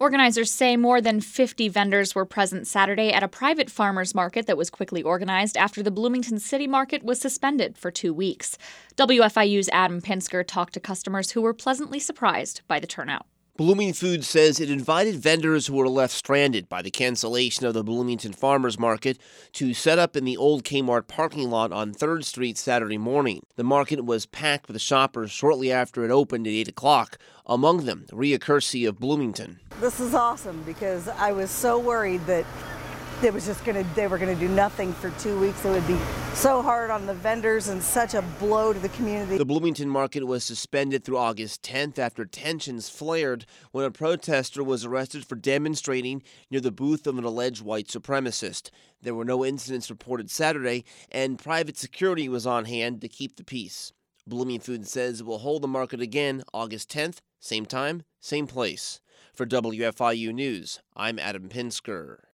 Organizers say more than 50 vendors were present Saturday at a private farmers market that was quickly organized after the Bloomington City Market was suspended for 2 weeks. WFIU's Adam Pinsker talked to customers who were pleasantly surprised by the turnout. Blooming Foods says it invited vendors who were left stranded by the cancellation of the Bloomington Farmers Market to set up in the old Kmart parking lot on 3rd Street Saturday morning. The market was packed with shoppers shortly after it opened at 8 o'clock, among them Rhea Kersey of Bloomington. This is awesome because I was so worried that they were going to do nothing for 2 weeks. It would be so hard on the vendors and such a blow to the community. The Bloomington market was suspended through August 10th after tensions flared when a protester was arrested for demonstrating near the booth of an alleged white supremacist. There were no incidents reported Saturday, and private security was on hand to keep the peace. Blooming Foods says it will hold the market again August 10th, same time, same place. For WFIU News, I'm Adam Pinsker.